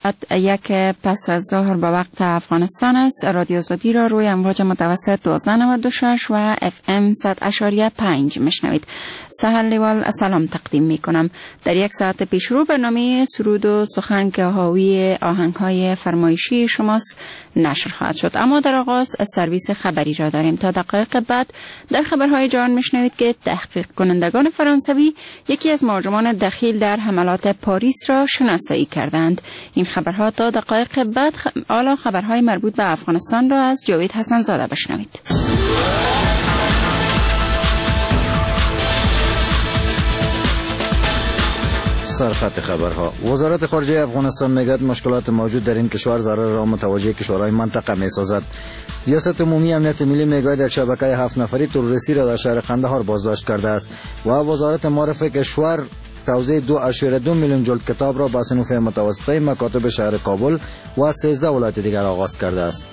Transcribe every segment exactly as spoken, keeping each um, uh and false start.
یک پس از ظهر به وقت افغانستان است. رادیو آزادی را روی امواج متوسط دوازده نود و شش و اف ام صد اشاریه پنج میشنوید. سهر لیوال سلام تقدیم می کنم. در یک ساعت پیش رو برنامه سرود و سخن که حاوی آهنگ های فرمایشی شماست نشر خواهد شد. اما در آغاز سرویس خبری را داریم. تا دقایق بعد در خبرهای جهان میشنوید که تحقیق کنندگان فرانسوی یکی از مهاجمان دخیل در حملات پاریس را شناسایی کردند. این خبرها تا دقایق بعد. حالا خبرهای مربوط به افغانستان را از جاوید حسن زاده بشنوید. سرخط خبرها. وزارت خارجه افغانستان میگوید مشکلات موجود در این کشور ضرر را متوجه کشورهای منطقه میسازد. ریاست عمومی امنیت ملی میگوید در شبکه هفت نفری تروریستی را در شهر قندهار بازداشت کرده است و وزارت معارف کشور توزیع دو اشاره دو میلیون جلد کتاب را به صنوف متوسطه مکاتب شهر کابل و سیزده ولایت دیگر آغاز کرده است.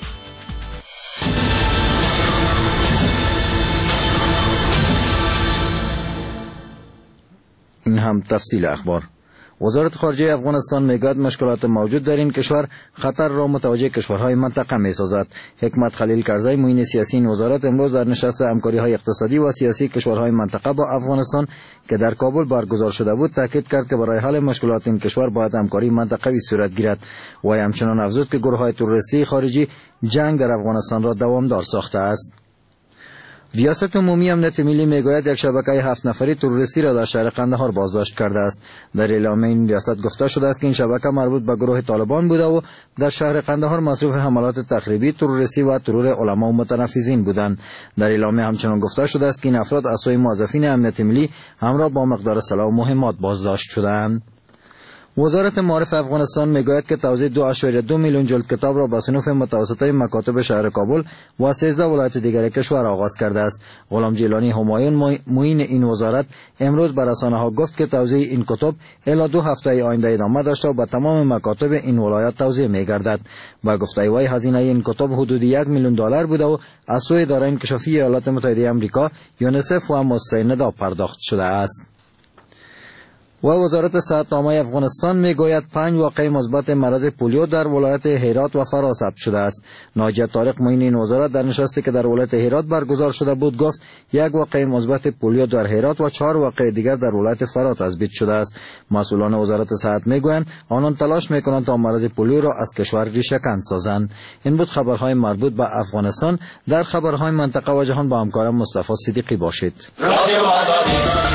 این هم تفصیل اخبار. وزارت خارجه افغانستان میگوید مشکلات موجود در این کشور خطر را متوجه کشورهای منطقه میسازد. حکمت خلیل کرزی معین سیاسی این وزارت امروز در نشست همکاری های اقتصادی و سیاسی کشورهای منطقه با افغانستان که در کابل برگزار شده بود تاکید کرد که برای حل مشکلات این کشور باید همکاری منطقوی صورت گیرد و همچنان افزود که گروه های تروریستی خارجی جنگ در افغانستان را دوامدار ساخته است. ریاست عمومی امنیت ملی میگوید یک شبکه هفت نفری تروریستی را در شهر قندهار بازداشت کرده است. در اعلامیه این ریاست گفته شده است که این شبکه مربوط به گروه طالبان بوده و در شهر قندهار مصروف حملات تخریبی، تروریستی و ترور علما و متنفذین بودند. در اعلامیه همچنان گفته شده است که این افراد از سوی موظفین امنیت ملی همراه با مقدار سلاح و مهمات بازداشت شدند. وزارت معارف افغانستان میگوید که توزیع دو اشاره دو میلیون جلد کتاب را به صنوف متوسطه مکاتب شهر کابل و سیزده ولایت دیگر کشور آغاز کرده است. غلام جیلانی همایون معین این وزارت امروز به رسانه‌ها گفت که توزیع این کتاب الی دو هفته آینده ادامه داشته و به تمام مکاتب این ولایات توزیع می‌گردد. با گفته وی هزینه این کتاب حدود یک میلیون دلار بوده و از سوی اداره انکشافی ایالات متحده آمریکا یونیسف و مؤسسه ندا پرداخت شده است. و وزارت صحت‌نامه افغانستان میگوید پنج واقعه مثبت مرض پولیو در ولایت هرات و فرا ثبت شده است. ناجیه طارق معین این وزارت در نشستی که در ولایت هرات برگزار شده بود گفت یک واقعه مثبت پولیو در هرات و چهار واقعه دیگر در ولایت فرا تثبیت شده است. مسئولان وزارت صحت میگویند آنان تلاش میکنند تا مرض پولیو را از کشور ریشه‌کن سازند. این بود خبرهای مربوط به افغانستان. در خبرهای منطقه و جهان با همکارم مصطفی صدیقی باشید. رادیو آزادی.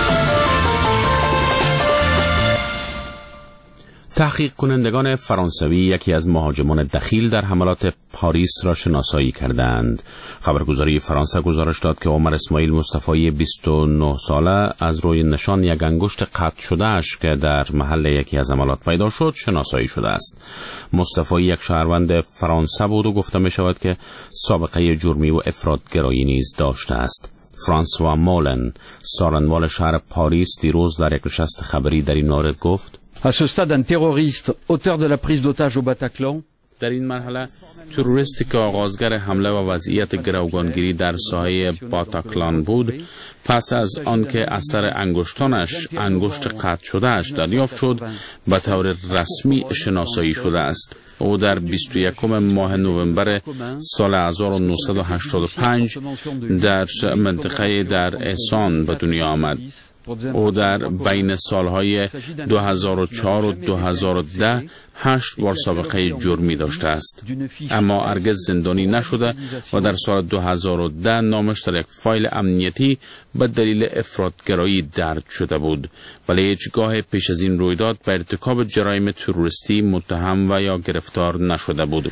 تحقیق کنندگان فرانسوی یکی از مهاجمان دخیل در حملات پاریس را شناسایی کردند. خبرگزاری فرانسه گزارش داد که عمر اسماعیل مصطفی بیست و نه ساله از روی نشان یک انگشت قطع شده اش که در محل یکی از حملات پیدا شد شناسایی شده است. مصطفی یک شهروند فرانسه بود و گفته می شود که سابقه جرمی و افراطگرایی نیز داشته است. فرانسوا مولن، سارنوال شهر پاریس، دیروز در یک نشست خبری در این مورد گفت: À ce stade, un terroriste auteur de la prise d'otage au Bataclan در این مرحله تروریستی که آغازگر حمله و وضعیت گروگانگیری در ساحه باتاکلان بود پس از آنکه اثر انگشتانش انگشت قطع شدهش دریافت شد به طور رسمی شناسایی شده است. او در بیست و یکم ماه نوامبر سال هزار و نهصد و هشتاد و پنج در منطقه در احسان به دنیا آمد. او در بین سالهای دو هزار و چهار و دو هزار و ده هشت بار سابقه جرمی داشته است، اما هرگز زندانی نشده و در سال دو هزار و ده نامش در یک فایل امنیتی به دلیل افراطگرایی درج شده بود، ولی هیچگاه پیش از این رویداد به ارتکاب جرایم تروریستی متهم و یا گرفتار نشده بود.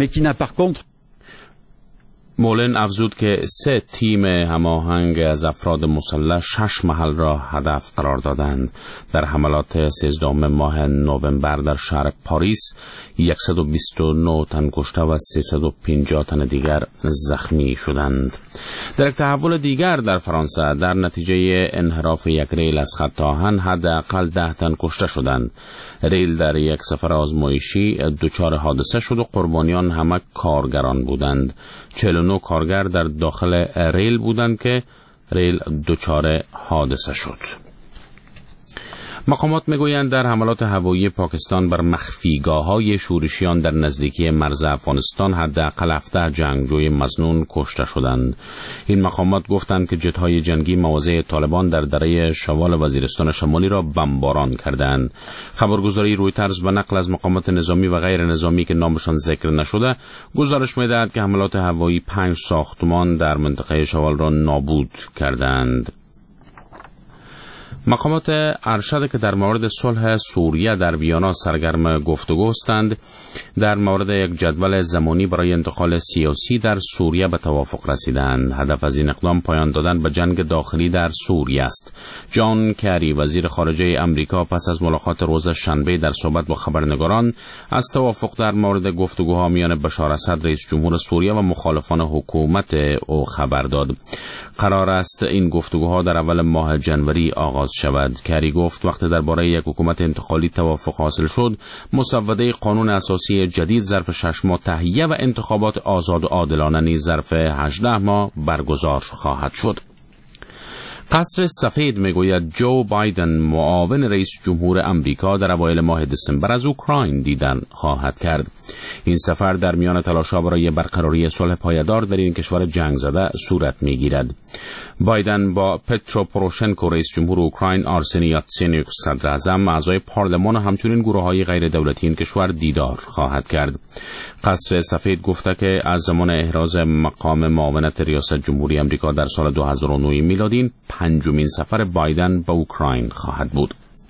مولن افزود که سه تیم هماهنگ از افراد مسلح شش محل را هدف قرار دادند. در حملات سیزدهم ماه نوامبر در شهر پاریس صد و بیست و نه تن کشته و سیصد و پنجاه تن دیگر زخمی شدند. در یک تحول دیگر در فرانسه در نتیجه انحراف یک ریل از خط آهن حداقل ده تن کشته شدند. ریل در یک سفر آزمایشی دچار حادثه شد و قربانیان همه کارگران بودند. چهل و نه کارگر در داخل ریل بودند که ریل دچار حادثه شد. مقامات میگویند در حملات هوایی پاکستان بر مخفیگاه‌های شورشیان در نزدیکی مرز افغانستان حداقل هفده جنگجوی مظنون کشته شدند. این مقامات گفتند که جت‌های جنگی مواضع طالبان در دره شوال وزیرستان شمالی را بمباران کردند. خبرگزاری رویترز به نقل از مقامات نظامی و غیر نظامی که نامشان ذکر نشده گزارش می‌دهد که حملات هوایی پنج ساختمان در منطقه شوال را نابود کردند. مقامات ارشد که در مورد صلح سوریه در ویانا سرگرم گفتگو هستند در مورد یک جدول زمانی برای انتقال سیاسی در سوریه به توافق رسیدند. هدف از این اقدام پایان دادن به جنگ داخلی در سوریه است. جان کری وزیر خارجه امریکا پس از ملاقات روز شنبه در صحبت با خبرنگاران از توافق در مورد گفتگوها میان بشار اسد رئیس جمهور سوریه و مخالفان حکومت او خبر داد. قرار است این گفتگوها در اول ماه جنوری آغاز شود. کری گفت وقتی درباره یک حکومت انتقالی توافق حاصل شد، مسوده قانون اساسی جدید ظرف شش ماه تهیه و انتخابات آزاد و عادلانه نیز ظرف هجده ماه برگزار خواهد شد. قصر سفید میگوید جو بایدن معاون رئیس جمهور امریکا در اوایل ماه دسامبر از اوکراین دیدن خواهد کرد. این سفر در میان تلاش‌ها برای برقراری صلح پایدار در این کشور جنگ زده صورت میگیرد. بایدن با پترو پوروشنکو رئیس جمهور اوکراین، آرسنی یاتسینیوک صدر اعظم، اعضای پارلمان و همچنین گروه‌های غیر دولتی این کشور دیدار خواهد کرد. قصر سفید گفته که از زمان احراز مقام معاونت ریاست جمهوری امریکا در سال دو هزار و نه میلادی پنجمین سفر بایدن به اوکراین خواهد بود.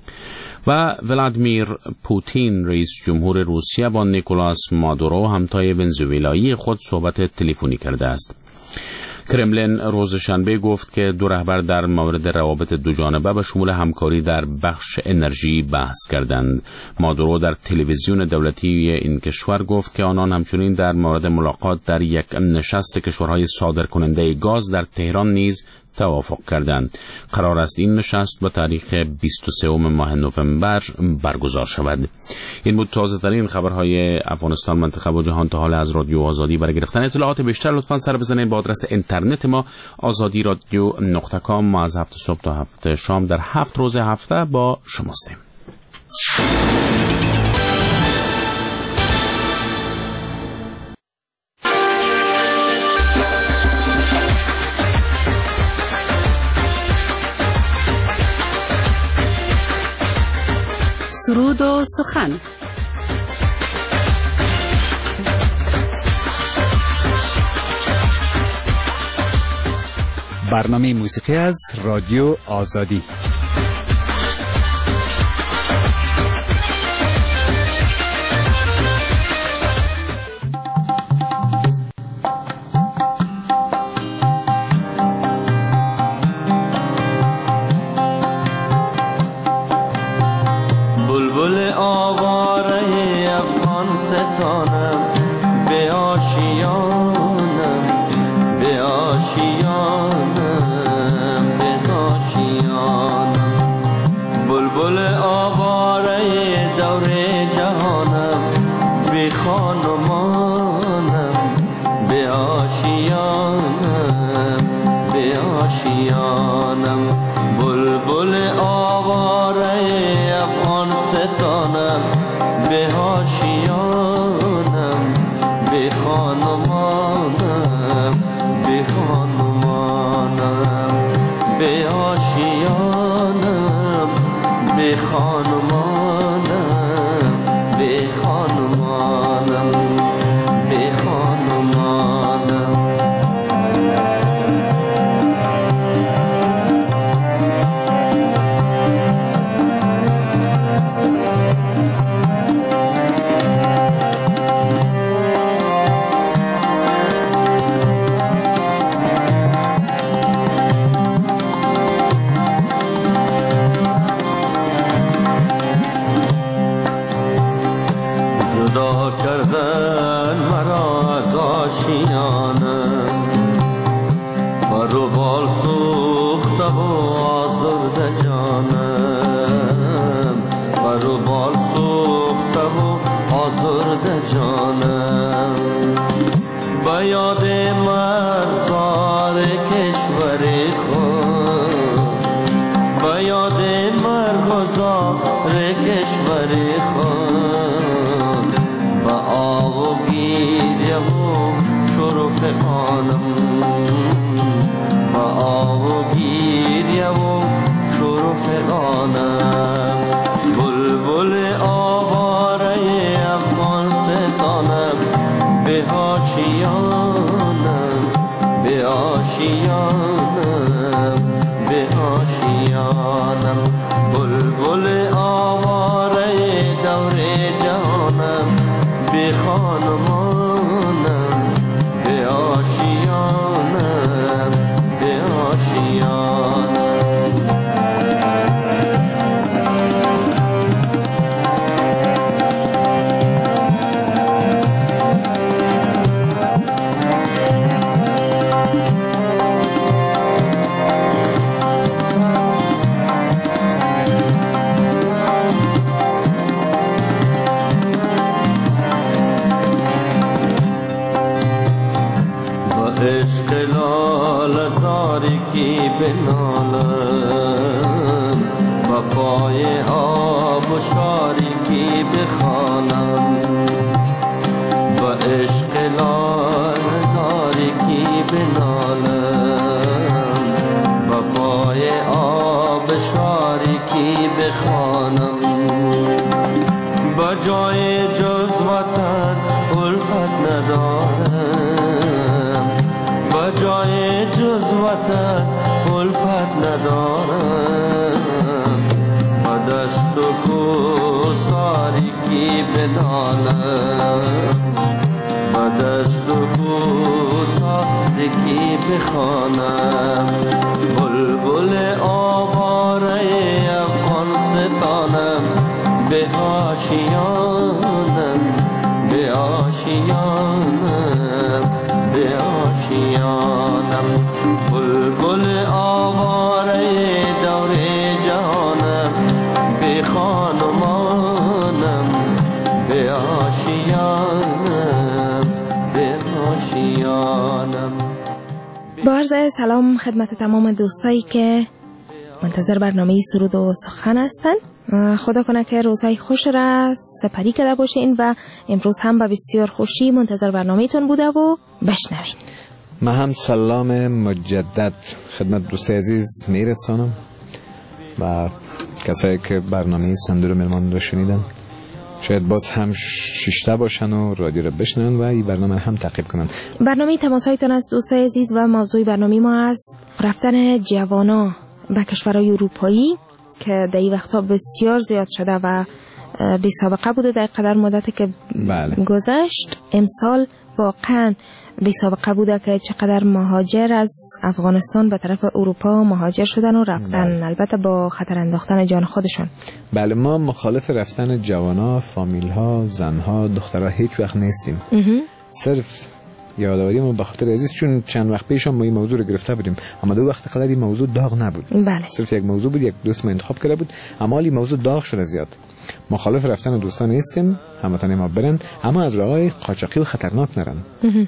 و ولادیمیر پوتین رئیس جمهور روسیه با نیکولاس مادورو همتای ونزوئلایی خود صحبت تلفنی کرده است. کرملین روز شنبه گفت که دو رهبر در مورد روابط دو جانبه به شمول همکاری در بخش انرژی بحث کردند. مادورو در تلویزیون دولتی این کشور گفت که آنان همچنین در مورد ملاقات در یک نشست کشورهای صادرکننده گاز در تهران نیز توافق کردند. قرار است این نشست با تاریخ بیست و سوم ماه نوامبر برگزار شود. این بود تازه ترین خبرهای افغانستان، منطقه و جهان تا حال از رادیو آزادی. برای گرفتن اطلاعات بیشتر لطفاً سر بزنید به آدرس اینترنت ما آزادی رادیو نقطه کام. ما از هفت صبح تا هفت شام در هفت روز هفته با شماستیم. سرود و سخن. برنامه موسیقی از رادیو آزادی. یاد مرغ گذار کشور خود با آب و گیریه و شرف خانم با آب و گیریه و شرف خانم بلبل آواره افغانستانم به آشیانم به آشیانم به آشیانم بلبل آواره دور جانم به خانمانم به آشیانم به آشیانم عشق لال زاری کی بنالم و پای آب و شاری کی بخوانم و عشق لال زاری کی بنالم و پای آب شاری کی بخوانم با جای جز وطن الفت ندارم با جای جز وطن الفت ندارم با دشت و کوساری کی بدانم با دشت و کوساری کی بخوانم بلبل آواره افغانستانم به آشیانم به آشیانم به آشیانم بلبل آواره دور جانم به خانمانم به آشیانم به آشیانم. با عرض سلام خدمت تمام دوستایی که منتظر برنامه سرود و سخن هستند. خدا کنه که روزهای خوش را سپری کرده باشین و امروز هم با بسیار خوشی منتظر برنامه‌تون بوده و بشنوین. من هم سلام مجدد خدمت دوستای عزیز میرسانم و کسایی که برنامه صندوق مهمان رو شنیدن شاید باز هم شیشته باشن و رادیو رو بشنن و این برنامه هم تعقیب کنن. برنامه تماسهایتان از دوستای عزیز و موضوع برنامه ما است رفتن جوانا به کشورهای اروپایی که در این وقتا بسیار زیاد شده و بی سابقه بوده در قدر مدتی که بله. گذشت. امسال واقعا بی سابقه بوده که چقدر مهاجر از افغانستان به طرف اروپا مهاجر شدن و رفتن. بله. البته با خطر انداختن جان خودشون. بله ما مخالف رفتن جوانا، فامیل‌ها، زن‌ها، دخترها هیچ وقت نیستیم. صرف یادآوری ما به خاطر عزیز چون چند وقت پیش ما این موضوع رو گرفته بودیم اما دو وقت قبل این موضوع داغ نبود. بله. صرف یک موضوع بود، یک دوست ما انتخاب کرده بود اما این موضوع داغ شده زیاد. مخالف رفتن دوستان نیستیم، هموطنان ما برن اما از راههای قاچاقی و خطرناک نرن.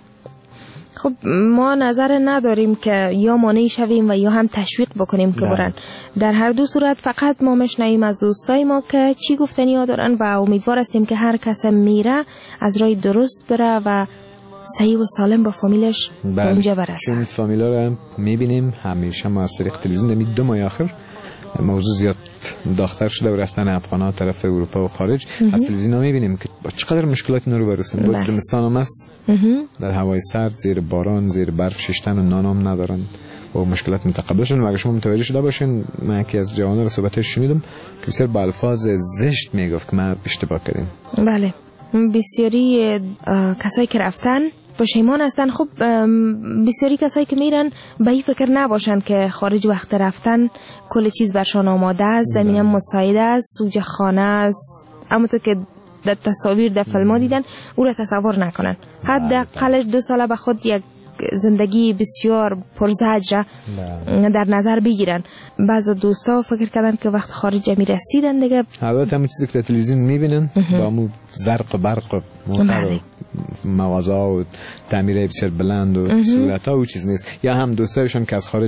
خب ما نظر نداریم که یا مانع شویم و یا هم تشویق بکنیم که برن. در هر دو صورت فقط ما مشنویم از دوستای ما که چی گفتنی ها دارن و امیدوار هستیم که هر کس میره از راه درست بره و صحیح و سالم با فامیلش به اونجا برسه. چون فامیلا رو میبینیم همیشه ما از طریق تلویزیون نمی دو ماه آخر موضوع زیاد داغ‌تر شده و رفتن افغان‌ها طرف اروپا و خارج از تلویزیون ها میبینیم که با چقدر مشکلات اینا رو برسیم. بود زمستان هم است در هوای سرد زیر باران زیر برف ششتن و نانام ندارن و مشکلات متقابل شدن و اگه شما متوجه شده باشین من یکی از جوانان رو صحبتش شنیدم که بسیار با الفاظ زشت میگفت که ما اشتباه کردیم. بله بسیاری کسایی که رفتن پشیمان هستن. خب بسیاری کسایی که میرن به این فکر نباشن که خارج وقت رفتن کل چیز برشان آماده است، زمین مساعده است، سوژه خانه است، اما تو که در تصاویر در فیلم دیدن او را تصور نکنن. حداقل دو ساله به خود یک زندگی بسیار پرزجر در نظر بگیرن. بعضی دوستا فکر کردن که وقت خارج می رسیدن دیگه البته همون چیزی که تلویزیون میبینن با همون زرق و برق و موتر مغازه و تعمیره بسیار بلند و صورت ها و چیز نیست. یا هم دوستایشون که از خارج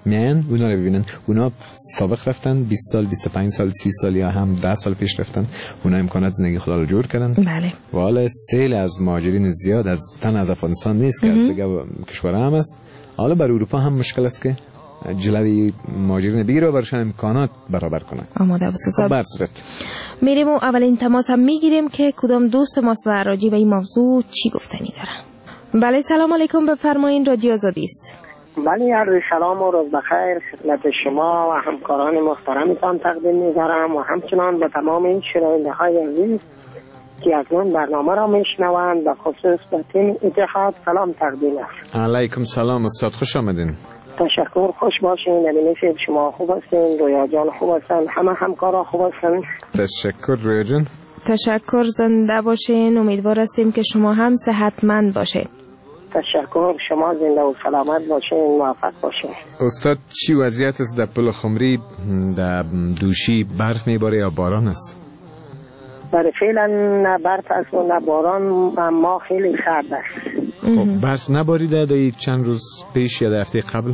میان اونا رو ببینن. اونا سابق رفتن بیست سال، بیست و پنج سال، سی سال یا هم ده سال پیش رفتن. اونا امکانات زندگی خود رو جور کردن. بله. و حالا سیل از مهاجرین زیاد از تن از افغانستان نیست که از دیگه کشورها هم است. حالا بر اروپا هم مشکل است که جلوی مهاجرین بگیره و برشان امکانات برابر کنه. آماده بسید. بر صورت میریم و اولین تماس هم میگیریم که کدام دوست ما راجع به این موضوع چی گفتنی داره. بله سلام علیکم، بفرمایید، رادیو آزادی است. بله عرض سلام و روز بخیر خدمت شما و همکاران محترمتان تقدیم می‌دارم و همچنان به تمام این شنونده‌های عزیز که اکنون برنامه را میشنوند و خصوص به تیم اتحاد سلام تقدیم است. علیکم سلام استاد، خوش آمدین. تشکر، خوش باشین. نبینید شما خوب هستین، رویا جان خوب هستن، همه همکارا خوب هستن. تشکر رویا جان. تشکر، زنده باشین. امیدوار هستیم که شما هم صحتمند باشین. تشکر، شما زنده و سلامت باشین، موفق باشین. استاد چی وضعیت است در پل خمری؟ در دوشی برف میباره یا باران است؟ برای فعلا نه برف است و نه باران، ما خیلی سرد است. خب برف نباریده در چند روز پیش یا در هفته قبل؟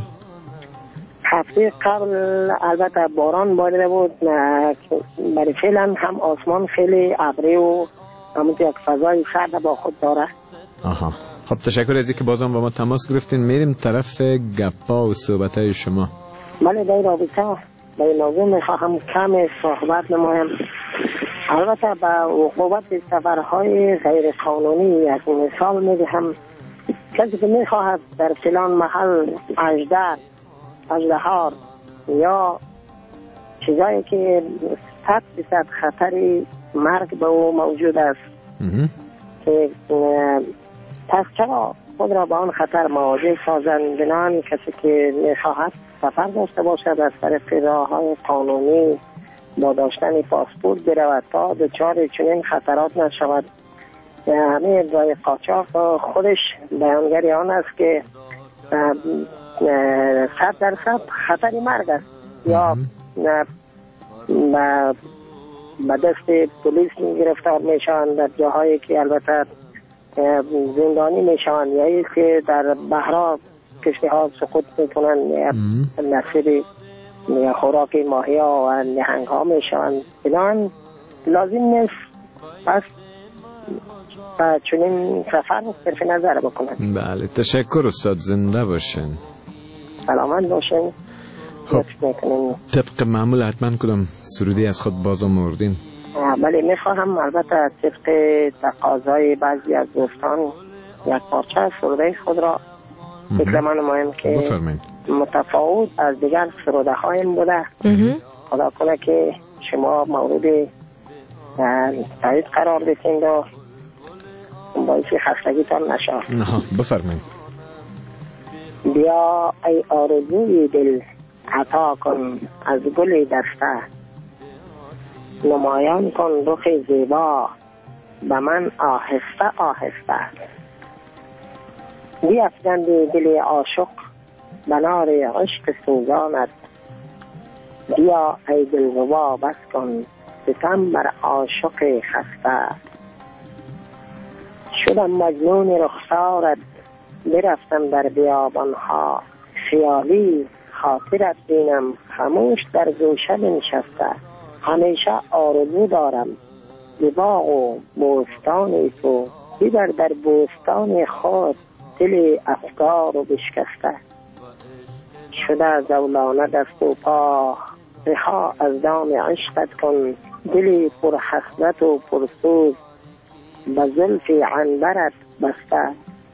هفته قبل البته باران باریده بود. برای فعلا هم آسمان خیلی ابری و همونطور یک فضای سرد با خود داره. آها، خب تشکر از اینکه بازم با ما تماس گرفتین. میریم طرف گپا و صحبت‌های شما. بله، در رابطه با این موضوع میخواهم کم صحبت نمایم. البته با عقوبت سفرهای غیر قانونی یک مثال میدهم. کسی که میخواهد در فلان محل اژدر، اژدهار یا چیزایی که صد درصد خطر مرگ به او موجود است که پس چرا خود را به آن خطر مواجه سازند؟ بنابراین کسی که میخواهد سفر داشته باشد از طریق راه‌های قانونی با داشتن پاسپورت برود تا دچار چنین خطرات نشود. همه راه قاچاق خودش بیانگری آن است که صد درصد خطر مرگ است یا به دست پلیس گرفتار میشوند در جاهایی که البته زندانی میشوند یا ای که در بحرها کشتی ها سقوط میکنند نصیب خوراک ماهی ها و نهنگ ها میشوند. بنابراین لازم نیست پس چنین سفر صرف نظر بکنند. بله تشکر استاد، زنده باشین، سلامت باشین. خب طبق معمول حتما کدام سرودی از خود باز آوردین؟ بله میخواهم البته طبق تقاضای بعضی از دوستان یک پارچه سروده خود را فکر من نمایم که بفرمایید. متفاوت از دیگر سروده هایم بوده. خدا کنه که شما مورد تایید قرار بتین و باعث خستگیتان نشه. نه بفرمایید. بیا ای آرزوی دل عطا کن از گل دسته، نمایان کن رخ زیبا به من آهسته آهسته. بیفکن دل عاشق به نار عشق سوزانت، بیا ای دلربا بس کن ستم بر عاشق خسته. شدم مجنون رخسارت برفتم در بیابانها، خیالی خاطرت بینم خموش در گوشه بنشسته. همیشه آرزو دارم به باغ و بوستان تو، ببر در بوستان خود دل افکار و بشکسته. شده زولانه دست و پا رها از دام عشقت کن، دلی پر حسرت و پرسوز به زلف عنبرت بسته.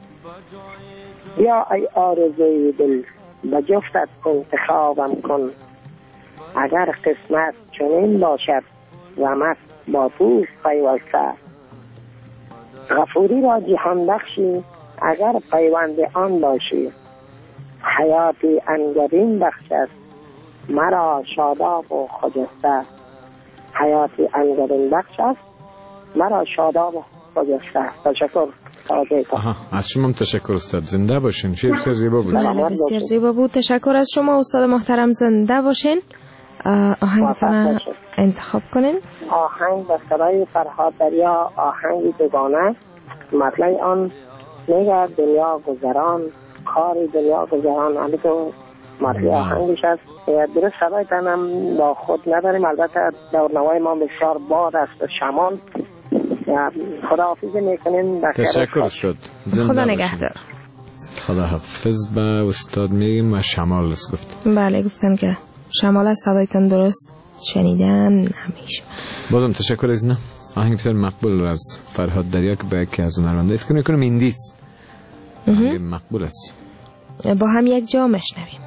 بیا ای آرزوی دل به جفتت انتخابم کن، اگر قسمت چنین باشد رمت با توست پیوسته. غفوری را جهان بخشی اگر پیوند آن باشی، حیاتی انگبین بخش است مرا شاداب و خجسته. حیاتی انگبین بخش است مرا شاداب و خجسته. تشکر. آها، از شما تشکر استاد، زنده باشین. شیر بسیار زیبا بود. بسیار زیبا بود. تشکر از شما استاد محترم، زنده باشین. آهنگتون انتخاب کنین. آهنگ به صدای فرهاد دریا، آهنگ دوگانه. مطلع آن میگه دنیا گذران، کار دنیا گذران. همین تو متن آهنگش است. درست صدایتان هم با خود نداریم، البته دورنوای ما بسیار باد است، شمال. خداحافظی میکنیم. تشکر استاد. خدا نگهدار. خدا حافظ به استاد میگیم و شمال است گفت. بله گفتن که شمال است، صدایتان درست شنیدن نمیشه. بازم تشکر از نه آهنگ بسیار مقبول از فرهاد دریا که به یکی از هنرمندان فکر میکنم ایندیز آهنگ مقبول است. با هم یک جا میشنویم.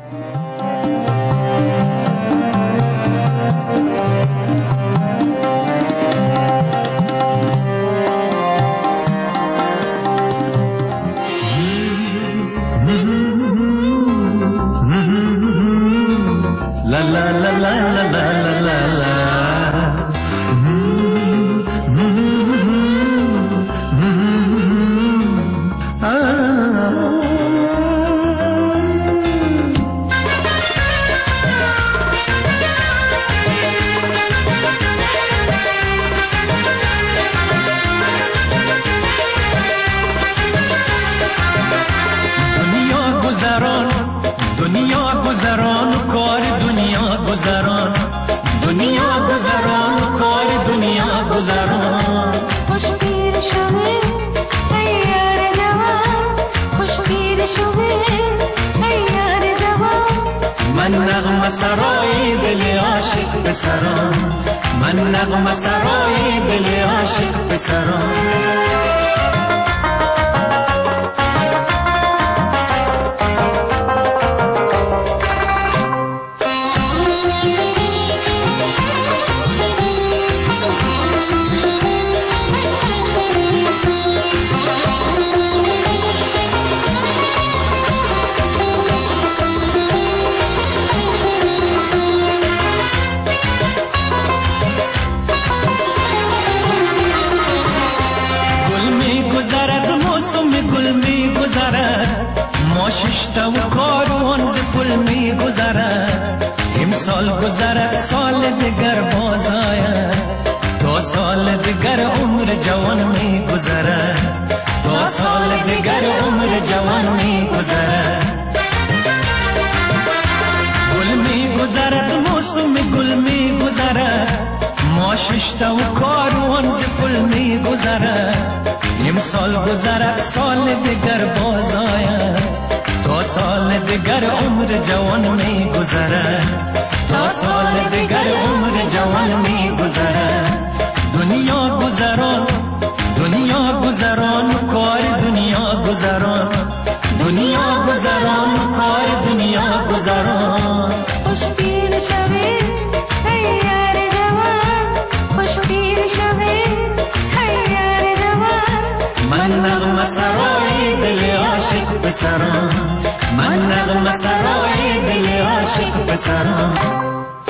La la la la la la la la la. دنیا گذران کار دنیا گذران، دنیا گذران کار دنیا گذران. خوش پیر شوی ای یار جوان، خوش پیر شوی ای یار جوان. من نغمه سرای دل عاشق بسران، من نغمه سرای دل عاشق بسران. ششتا و کاروان ز پل می گذرد، امسال گذرد سال دیگر باز آید، دو سال دیگر عمر جوان می گذرد، دو سال دیگر عمر جوان می گذرد. گل می گذرد موسم گل می گذرد، ما ششتا و کاروان ز پل می گذرد، امسال گذرد سال دیگر باز آید، دو سال دیگر عمر جوان می گذرد، دو سال دیگر عمر جوان می گذرد. دنیا گذران، دنیا گذران کار دنیا گذران، دنیا گذران کار دنیا گذران. خوش پیر شوی ای یار جوان، خوش پیر شوی ای یار جوان. من نغمه سرای دل عاشق بسران، من نغمه سرای دل عاشق بسران.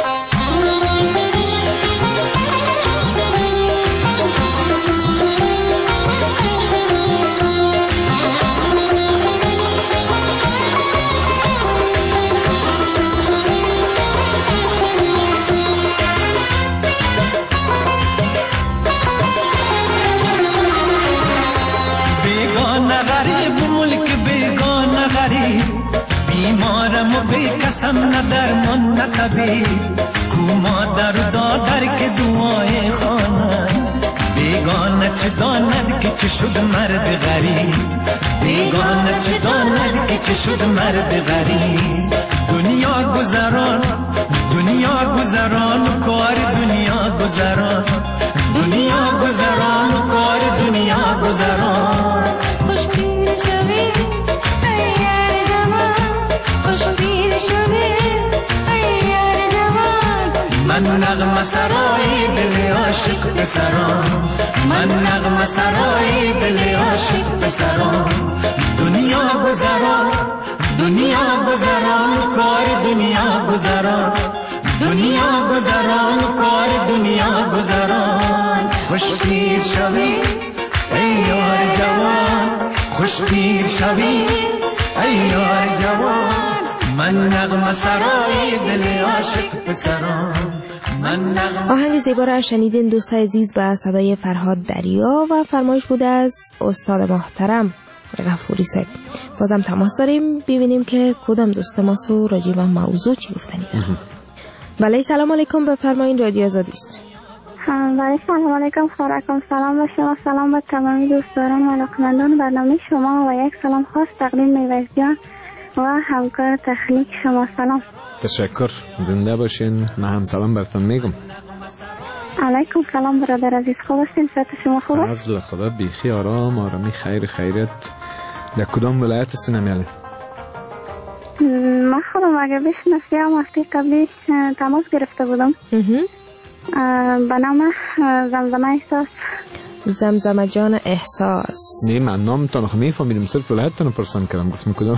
بیگانه غریب ملک بیگانه غریب، بیمارم و بی کسم نه درمان نه طبیب، کو مادر دادر که دعای خواند، بیگانه چه داند که چه شد مرد غریب، بیگانه چه داند که چه شد مرد غریب. دنیا گذران، دنیا گذران کار دنیا گذران، دنیا گذران کار دنیا گذران. خوش پیر شوی ای یار جوان، خوش پیر شوی ای یار جوان. من نغمه سرای دل عاشق بسران، من نغمه سرای دل عاشق بسران. دنیا گذران، دنیا گذران کار دنیا گذران، دنیا گذران کار دنیا گذران. خوش پیر شوی ای یار جوان، خوش پیر شوی ای یار جوان. من نغمه سرای دل عاشق بسران. آهنگ زیبا را شنیدین دوستای عزیز با صدای فرهاد دریا و فرمایش بوده از استاد محترم غفوری صاحب. بازم تماس داریم ببینیم که کدام دوست ما سو راجع به موضوع چی گفتنی داره. بله سلام علیکم، بفرمایید رادیو آزادی است. بله سلام علیکم، خورکم سلام به شما، سلام به تمامی دوستداران و علاقمندان برنامه شما و یک سلام خاص تقدیم میوش جان و همکار تکنیک شما. سلام. تشکر، زنده باشین. من هم سلام براتون میگم. علیکم سلام برادر عزیز، خوب هستین؟ صحت شما خوب است؟ فضل خدا بیخی، آرام آرامی، خیر خیریت. در کدام ولایت هستین امیالی؟ من خودم اگر بشناسی هم وقتی قبلی تماس گرفته بودم به نام زمزمه احساس. زمزمه جان احساس. نه من نام تا نخ میفهمیدم، صرف ولایتتون رو پرسان کردم، گفتم کدام.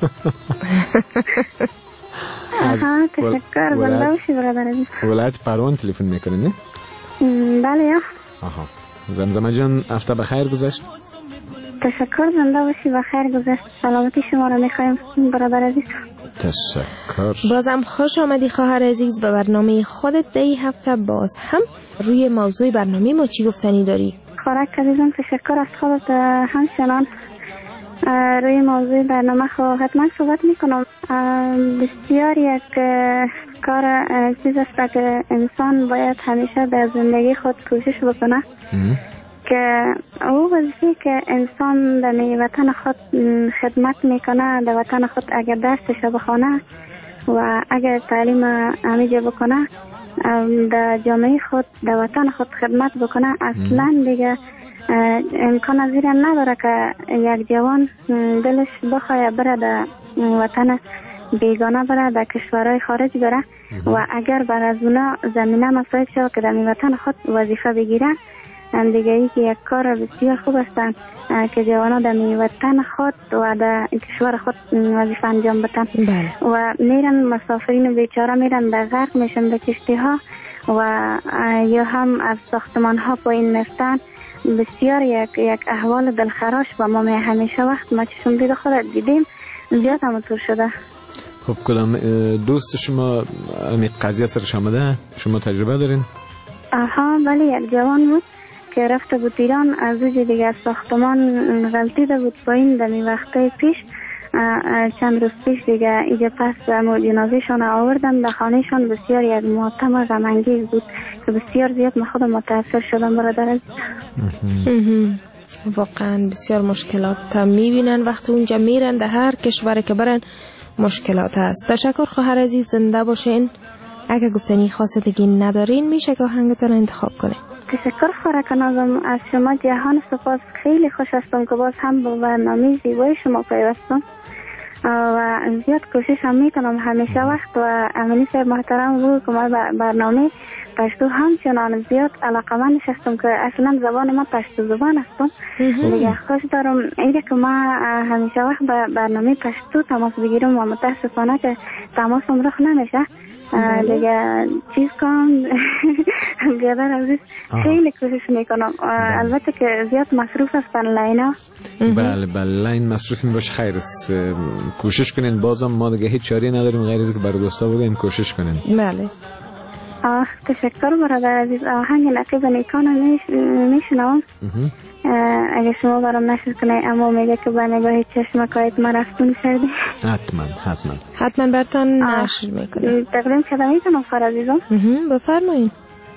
آها تشکر، زنده باشی برادر عزیز. ولایت پروان تلفن میکنین نه؟ بله یا. آها زمزمه جان هفته بخیر گذشت؟ تشکر، زنده باشی، بخیر گذشت. سلامتی شما رو میخوایم برادر عزیز. تشکر. بازم خوش آمدی خواهر عزیز به برنامه خودت. دی هفته باز هم روی موضوع برنامه ما چی گفتنی داری؟ خورک عزیزم تشکر از خودت. همچنان روی موضوع برنامه خود حتما صحبت میکنم. بسیار یک کار چیز است که انسان باید همیشه در زندگی خود کوشش بکنه که او وظیفه که انسان در وطن خود خدمت میکنه، در وطن خود اگر درسش بخونه و اگر تعلیم همیشه بکنه، در جامعه خود در وطن خود خدمت بکنه، اصلا دیگه امکان از این نداره که یک جوان دلش بخواه بره در وطن بیگانه، بره در کشورهای خارج بره و اگر بر از اونا زمینه مساعد شد که در وطن خود وظیفه بگیره، دیگه ای که یک کار بسیار خوب هستند که جوانا در وطن خود و در کشور خود وظیفه انجام بدن. و میرن مسافرین بیچاره میرن در غرق میشن به کشتی ها و یا هم از ساختمان ها پایین میفتن. بسیار یک یک احوال دلخراش و ما همیشه وقت ما چشم دید خود دیدیم زیاد همونطور شده. خب کدام دوست شما امی قضیه سرش آمده؟ شما تجربه دارین؟ آها بله، یک جوان بود که رفته بود ایران، از اوج دیگه ساختمان غلطیده بود پایین. دمی وقته پیش چند روز پیش دیگه ایجا پس جنازه شان آوردن به خانهشان. بسیار یک ماتم غم‌انگیز بود که بسیار زیاد من خودم متاثر شدم برادر عزیز. واقعا بسیار مشکلات میبینن وقتی اونجا میرن، در هر کشوری که برن مشکلات هست. تشکر خواهر عزیز، زنده باشین. اگه گفتنی خاص دیگه ندارین میشه که آهنگتون انتخاب کنین. تشکر خورک نازم از شما جهان سپاس. خیلی خوش هستم که باز هم با برنامه زیبای شما پیوستم و زیاد کوشش هم میکنم همیشه وقت و امینی صاحب محترم بود که ما برنامه پشتو همچنان زیاد علاقمند هستم که اصلا زبان ما پشتو زبان هستم. دیگه خوش دارم ایده که ما همیشه وقت به برنامه پشتو تماس بگیرم و متاسفانه که تماسم رخ نمیشه. دیگه چیز کنم بیادر عزیز خیلی کوشش میکنم. البته که زیاد مصروف هستن لینا. بله بله لین مصروف می باشه، خیر است. کوشش کنین. بازم ما دیگه هیچ چاری نداریم غیر از که برای دوستا بگیم کوشش کنین. بله آه تشکر برادر عزیز. آهنگ نقیب نیکان میشنوم اگه شما برام نشر کنه، اما میگه که با نگاه چشم کایت ما رفتون کردی. حتما حتما حتما براتون نشر میکنم. تقدیم شده میکنم خواهر عزیزم. بفرمایید.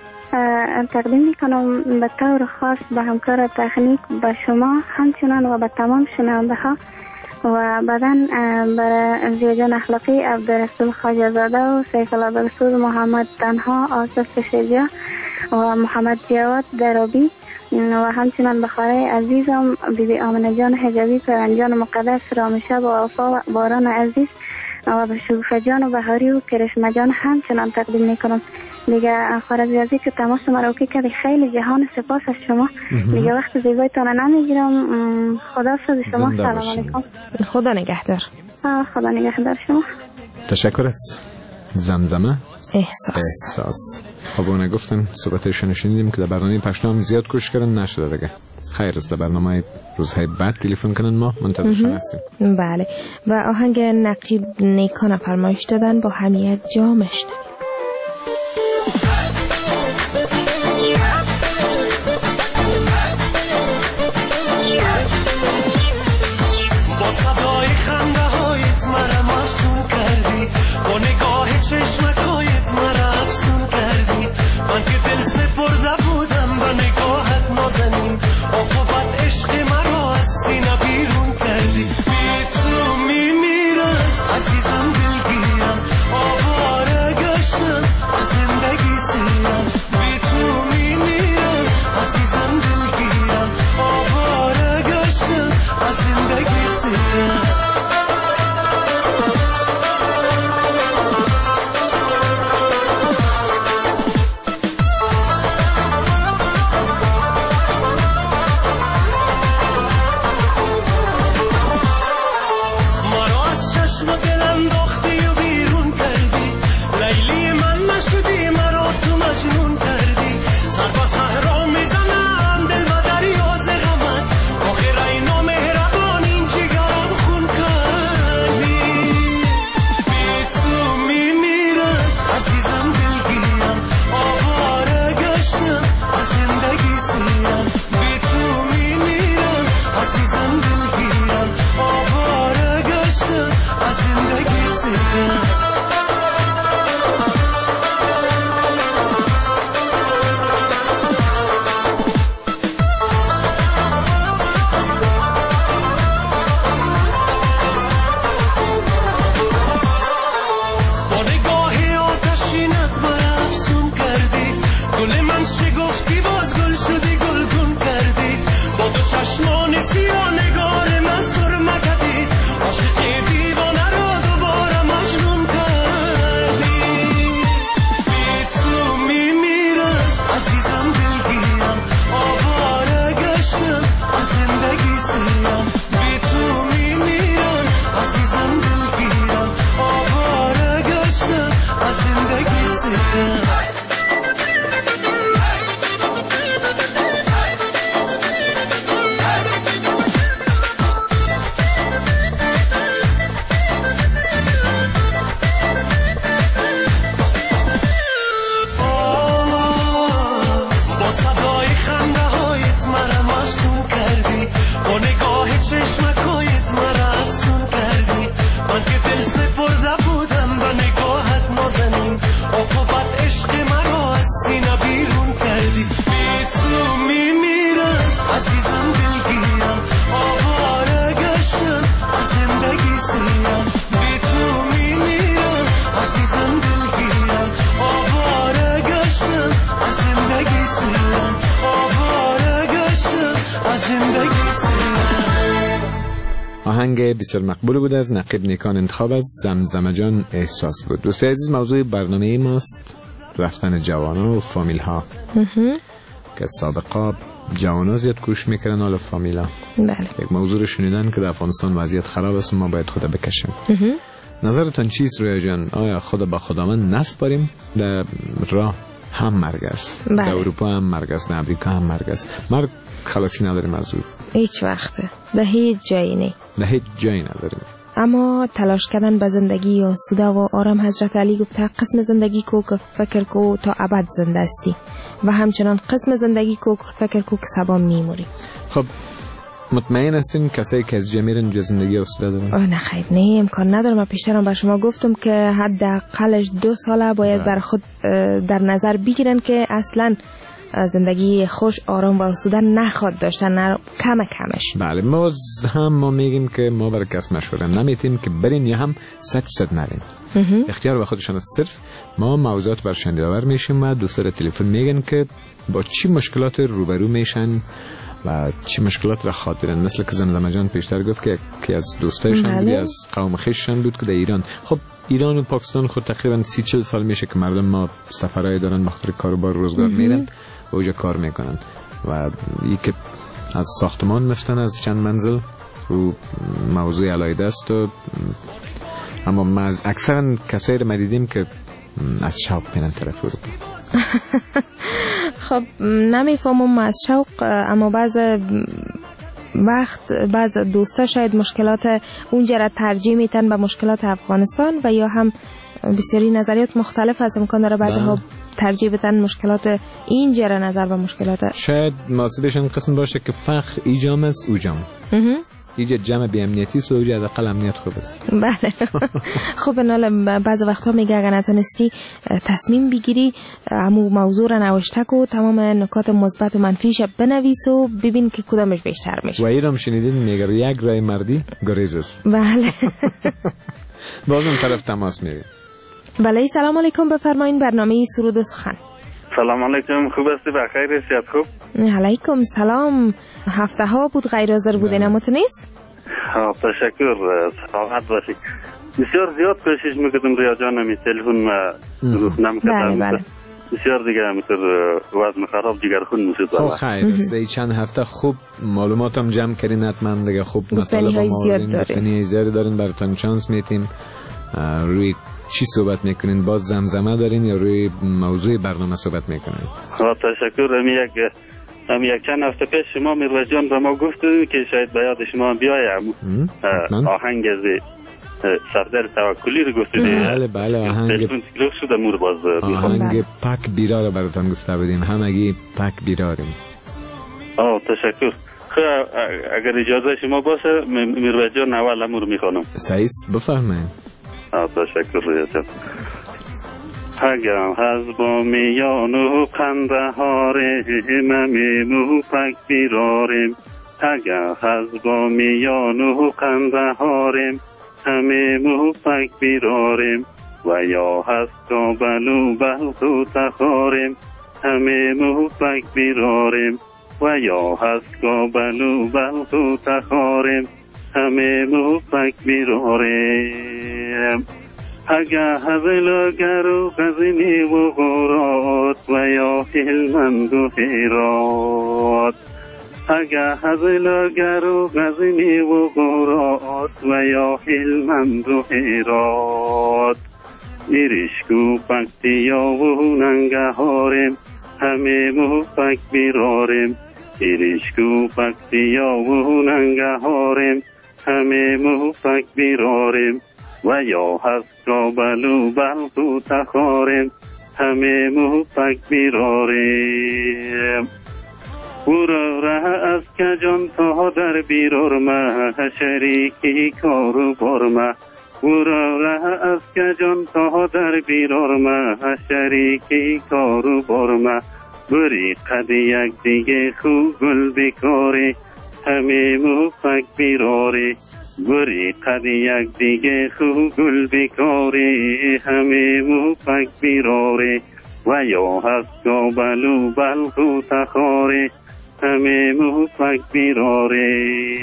تقدیم میکنم به طور خاص به همکار تکنیک، به شما همچنان و به تمام شنونده ها و بعدن برای زیجان اخلاقی عبدالرسول خواجه زاده و سیف الله عبدالرسول محمد تنها آصف شجاع و محمد جواد درابی و همچنان بخاره عزیزم بیبی آمنه جان حجابی، پرنجان مقدس، رامشب و آفا و باران عزیز و به شوفه جان و بهاری و کرشمه جان همچنان تقدیم میکنم. دیگه خارج ازی که تماس مراوکی کردی خیلی جهان سپاس از شما. دیگه وقت زیبایتان نمیگیرم. خدا سازی شما. سلام علیکم. خدا نگهدار. خدا نگهدار شما. تشکر از زمزمه احساس. احساس. خب اونه گفتم صحبتشون شنیدیم که در برنامه پشتو هم زیاد کوشش کردن نشده دیگه. خیر است. در برنامه روزهای بعد تلفن کنن ما منتظرشون هستیم. بله و آهنگ نقیب نیکان فرمایش دادن با همیت جامش. با صدای خنده هایت مرا مفتون کردی، با نگاه چشمکایت مرا افسون کردی. من که دل سپرده بودم به نگاهت نازنین، عاقبت عشق مرا از سینه بیرون کردی. بی تو میمیرم عزیزم دلگیرم، آواره گشتم از زندگی سیرم. بی تو میمیرم عزیزم دلگیرم، آواره گشتم از زندگی سیرم. آهنگ بسیار مقبول بود از نقیب نیکان انتخاب از زمزمه جان احساس بود. دوستان عزیز، موضوع برنامه ماست رفتن جوانا و فامیل ها که سابقا جوانا زیاد کوش میکردن حالا فامیلا. بله. یک موضوع رو شنیدن که در افغانستان وضعیت خراب است و ما باید خدا بکشیم. نظرتان چیست رویا جان؟ آیا خدا با خداوند نفس باریم؟ در راه هم مرگ است. بله. در اروپا هم مرگ است، در امریکا هم مرگ است. مرگ خلاصی نداریم از او. هیچ وقته. در هیچ جایی نه. در هیچ جایی نداریم. اما تلاش کردن به زندگی آسوده و آرام، حضرت علی گفته قسم زندگی کو که فکر کو تا ابد زنده استی و همچنان قسم زندگی کو که فکر کو که سبا میموری. خب مطمئن هستین کسایی که از جمیرن جو زندگی آسوده دارن؟ آه نه خیر، نه امکان نداره. من پیشترم بر شما گفتم که حداقلش دو ساله باید بر خود در نظر بگیرن که اصلا زندگی خوش آرام و آسوده نخواد داشتن، نه کم کمش. بله، ما هم ما میگیم که ما برای کس مشوره نمیتیم که برین یا هم صد صد نرین. اختیار به خودشان، صرف ما موضوعات برشان یادآور میشیم و دوستان تلفن میگن که با چی مشکلات روبرو میشن و چی مشکلات را خاطرن. مثل که زمزمه جان پیشتر گفت که که از دوستایشان بودی، از قوم خویششان بود که در ایران. خب ایران و پاکستان خود تقریبا سی چل سال میشه که مردم ما سفرهای دارن، بخاطر کاروبار روزگار میرن و اونجا کار میکنن و یکی از ساختمان مفتن از چند منزل و موضوع علایده است. و اما ما اکثرا کسایی رو دیدیم که از شوق میرن طرف اروپا. خب نمیفهمم از شوق، اما بعض وقت بعض دوستا شاید مشکلات اونجا را ترجیح میتن به مشکلات افغانستان و یا هم بسیاری نظریات مختلف از امکان داره بعضی ها ترجیح بدن مشکلات اینجا را نظر به مشکلات. شاید مسئولشون قسم باشه که فقر ایجام است اوجام. اینجا جمع بی امنیتی سوژه از اقل امنیت خوب است. بله. خب نال بعض وقتا میگه اگر نتونستی تصمیم بگیری همون موضوع را نوشته کو، تمام نکات مثبت و منفیش بنویس و ببین که کدامش بیشتر میشه. و ایرام شنیدین میگه یک رای مردی گریز است. بله. باز اون طرف تماس میگیریم. بله سلام علیکم، بفرمایین برنامه سرود و سخن. سلام علیکم، خوب هستی؟ بخیر هستی؟ خوب؟ علیکم سلام. هفته ها بود غیر حاضر بوده نموت نیست؟ ها تشکر، سلامت باشی. بسیار زیاد کوشش میکردم ریا جان می تلفن نمیکردم. بله بله. بسیار دیگه همینطور وزن خراب جگر خون میشد. خب خیر است. چند هفته خوب معلوماتم جمع کردین، حتما دیگه خوب مطالب های زیاد دارین. زیاد دارین، براتون چانس میتیم. روی چی صحبت میکنین؟ باز زمزمه دارین یا روی موضوع برنامه صحبت میکنین؟ ها تشکر. همی یک همی یک چند هفته پیش شما میروز جان به ما گفتید که شاید به یاد شما بیایم آهنگ از سردار توکلی رو گفتید. بله بله آهنگ تلفن تلوف شده مور باز آهنگ پاک بیرار رو براتون گفته بودیم، همگی پاک بیراریم. آه تشکر. خب اگر اجازه شما باشه میروز جان اول امور میخوانم. صحیح بفرمایید. آه تشکر ریاضت. اگر از با میان و قندهاره ممیمو پک بیراریم، اگر از با میان و قندهاره ممیمو پک بیراریم، و یا هست کابلو بلخو تخاریم ممیمو پک بیراریم، و یا هست کابلو بلخو تخاریم ممیمو پک بیراریم. اگه هزل گرو غزنی و غورات و یا هلمند و هرات، اگه هزل گرو غزنی و غورات و یا هلمند و هرات، ایرشکو پکتیا و ننگهارم همه مو پک بیرارم، ایرشکو پکتیا و ننگهارم همه مو پک بیرارم، و یا هست کابلو بلخو تخارم همه مو پک بیرارم. برو ره از کجان تا در بیرارمه شریکی کارو بارمه، برو ره از کجان تا در بیرارمه شریکی کارو بارمه، بری قد یک دیگه خوب گل بکاری همه مو پک بیراری، بری قد یک دیگه خوب گل بکاری همه مو پک بیراری، و یا هست کابلو بلخو تخاری همه مو پک بیراری.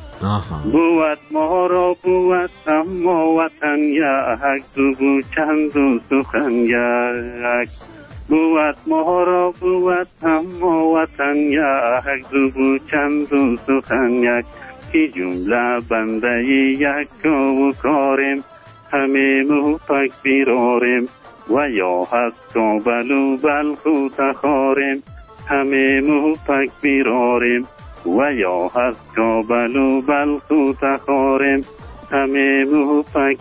بود ما را بود اما وطن یک، زبو چند و سخن یک، بود ما را بود اما وطن یک، زبو چند و سخن یک، که جمله بنده یک و کارم همه مو پک بیرارم، و یا هست کابلو بلخو تخارم همه مو پک بیرارم، و یا هست کابلو بلخو تخارم همه مو پک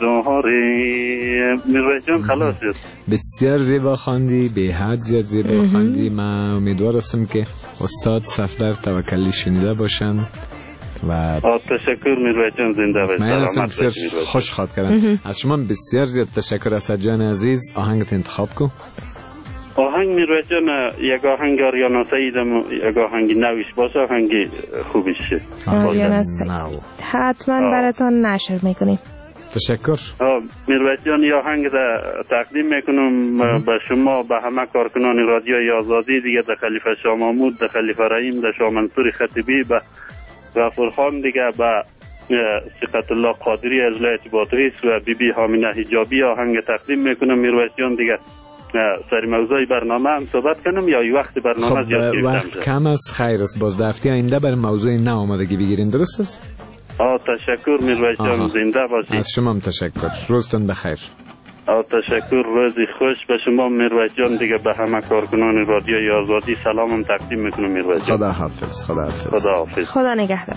بیرارم. میروز جان خلاص شد. بسیار زیبا خواندی، به حد زیاد زیبا خواندی. من امیدوار هستم که استاد صفدر توکلی شنیده باشن و تشکر میروز جان، زنده باشید. من هستم بسیار خوش خواد کردم از شما. بسیار زیاد تشکر اسد جان عزیز. آهنگت انتخاب کو. آهنگ میروز جان یک آهنگ آریانا سعیدم، یک آهنگ نویش باشه، آهنگ خوبیش شه. آریانا سعید حتما براتون نشر میکنیم. تشکر. میروز جان یه آهنگ تقدیم میکنم به شما، به همه کارکنان رادیوی آزادی دیگه، ده خلیفه شاه محمود، ده خلیفه رحیم، ده شاه منصور خطیبی، به غفور خان دیگه، به صفت الله قادری از ولایت بادغیس و بی بی حامینه حجابی آهنگ تقدیم میکنم. میروز جان دیگه سر موضوع برنامه هم صحبت کنم یا ای وقت برنامه خب زیاد گرفتم؟ وقت کم است، خیر است. باز دفتی آینده بر موضوع نه آمادگی بگیرین، درست است؟ آه تشکر میروز جان، زنده باشید. از شما هم تشکر. روزتون بخیر. آه تشکر، روزی خوش به شما میروز جان دیگه، به همه کارکنان رادیوی آزادی سلامم تقدیم میکنم میروز جان. خدا حافظ. خدا حافظ. خدا حافظ. خدا نگهدار.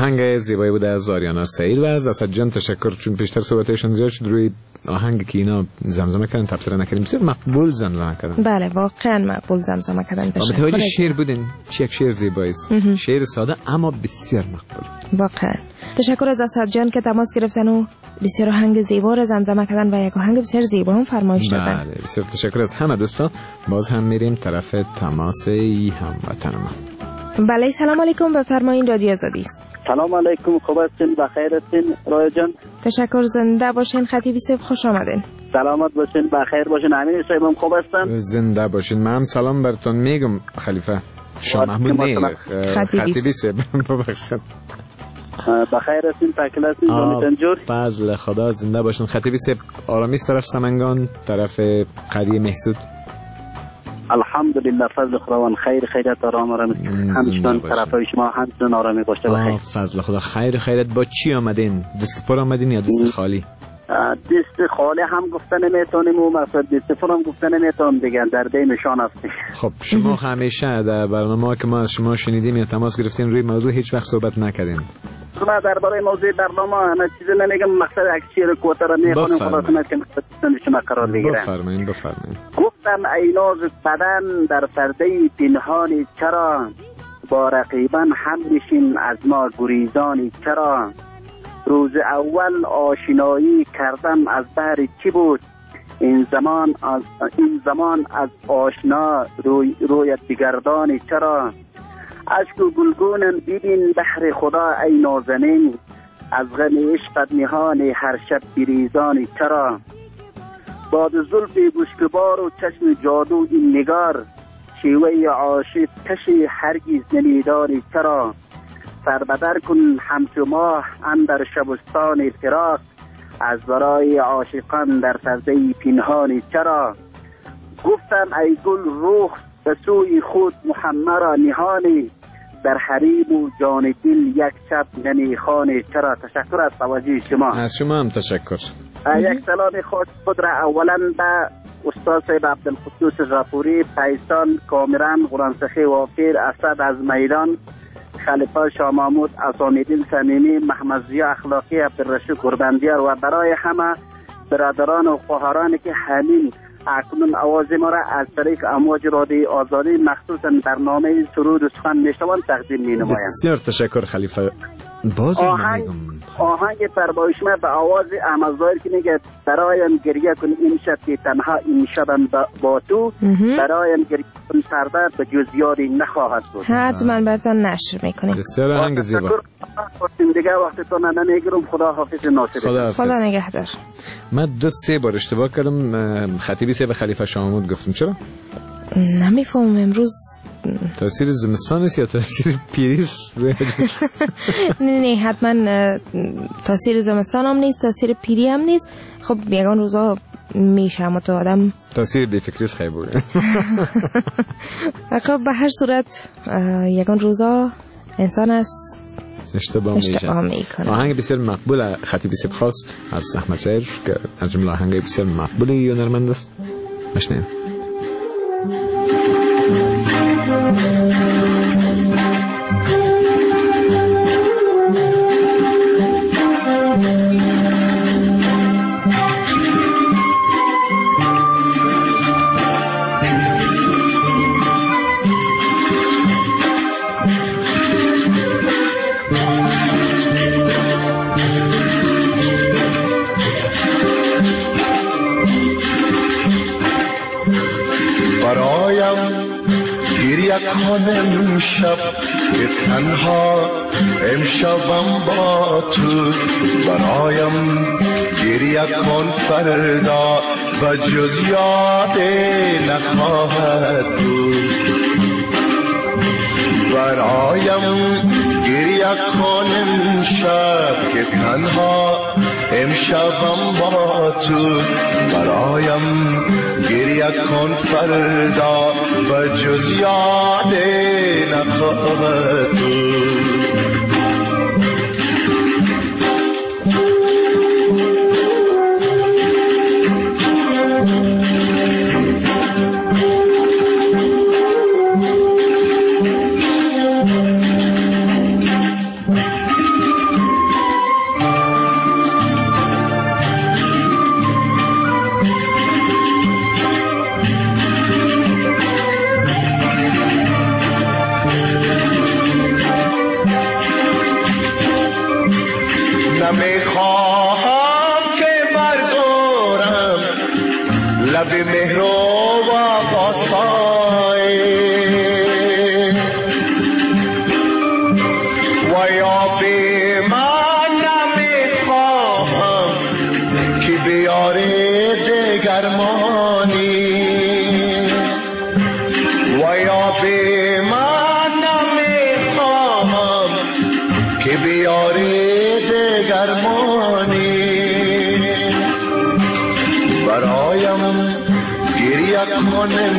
آهنگ زیبایی بوده از آریانا سعید و از اسد جان تشکر، چون پیشتر صحبتشون زیاد شد روی آهنگ که اینا زمزمه کردن تفسیر نکردیم، بسیار مقبول زمزمه کردن. بله واقعا مقبول زمزمه کردن. متوجه شعر بودین چه یک شعر زیبایی است، شعر ساده اما بسیار مقبول. واقعا تشکر از اسد جان که تماس گرفتن و بسیار آهنگ زیبا رو زمزمه کردن و یک آهنگ بسیار زیبا هم فرمایش دادن. بله بسیار تشکر از همه دوستان. باز هم میریم طرف تماس هموطن ما. بله سلام علیکم، بفرمایید رادیو آزادی است. سلام علیکم، خوب هستین؟ بخیر هستین رای جان؟ تشکر، زنده باشین. خطیبی صاحب خوش آمدین. سلامت باشین، بخیر باشین. امین صاحب هم خوب هستن؟ زنده باشین. من سلام براتون میگم خلیفه شما محمود نه خطیبی صاحب ببخشید. بخیر هستین؟ تکل هستین؟ جانتان جور؟ فضل خدا، زنده باشین. خطیبی صاحب آرامی طرف سمنگان، طرف قریه محسود؟ الحمدلله فضل خداوند خیر خیرت آرام آرام همچنان طرفای شما همچنان آرامی باشه بخیر. فضل خدا خیر خیرت. با چی آمدین؟ دست پر آمدین یا دست خالی؟ دست خالی هم گفتن نمیتونیم و مقصد دست پر هم گفتن نمیتونیم دیگه، در دیمشان هستیم. خب شما همیشه در برنامه که ما از شما شنیدیم یا تماس گرفتین روی موضوع هیچ وقت صحبت نکردین. ما درباره موضوع برنامه همه چیز نمیگم، مقصد اکسیر کوتا را میخونیم خدا کنه که مقصد شما قرار بگیرن. بفرمایید بفرمایید. گفتم ای نازک بدن در پرده پنهانی چرا، با رقیبان هم نشین از ما گریزانی چرا، روز اول آشنایی کردم از بهر چی بود، این زمان از این زمان از آشنا روی رویت بگردانی چرا، اشک و گلگونم ببین بحر خدا ای نازنین، از غم عشقت نهان هر شب بریزانی چرا، باد زلف گوشکبار و چشم جادو این نگار، شیوه عاشق کشی هرگز نمیدانی چرا، سربدر کن همچو ماه اندر شبستان فراق، از برای عاشقان در پرده پنهانی چرا، گفتم ای گل روح به سوی خود محمد را نهانی، در حریم و جان دل یک شب نمیخوانی چرا. تشکر از توجه شما. از شما هم تشکر. یک سلام خاص خود را اولا به استاد صاحب عبدالقدوس غفوری، پیسان کامران غرانسخی وافیر، اسد از میدان، خلیفه شاه محمود، اسامیدین صمیمی، محمد ضیا اخلاقی، عبدالرشید قرباندیار و برای همه برادران و خواهرانی که همین اکنون آواز ما را از طریق امواج رادیو آزادی مخصوصا برنامه سرود و سخن میشنوند تقدیم می نمایم. بسیار تشکر خلیفه. باز آهنگ آهنگ فرمایش ما به آواز احمد ظاهر که میگه برایم گریه کن این شب که تنها این شبم با تو، برایم گریه کن فردا به جز یادی نخواهد بود. حتما براتون نشر میکنیم. بسیار آهنگ زیبا. دیگه وقتتون نمیگیرم. خدا حافظ ناصر. خدا, خدا نگهدار. من دو سه بار اشتباه کردم، خطیبی سه به خلیفه شاه محمود گفتم. چرا؟ نمیفهمم امروز تاثیر زمستان است یا تاثیر پیری است؟ نه نه حتما تاثیر زمستان هم نیست، تاثیر پیری هم نیست. خب یگان روزا میشه اما تو آدم تاثیر بیفکریست خیلی بوده. خب به هر صورت یگان روزا انسان است اشتباه میکنه. آهنگ بسیار مقبول خطیبی سب خواست از احمد شاعر که از جمله آهنگ بسیار مقبولی و هنرمند است. مشنیم. کنم شب که تنها امشبم با تو، برایم گریه کن فردا و جز یاد نخواهد بود، برایم گریه کن شب که تنها امشبم با تو، برایم گریه کن فردا و جز یاد نخواهد بود.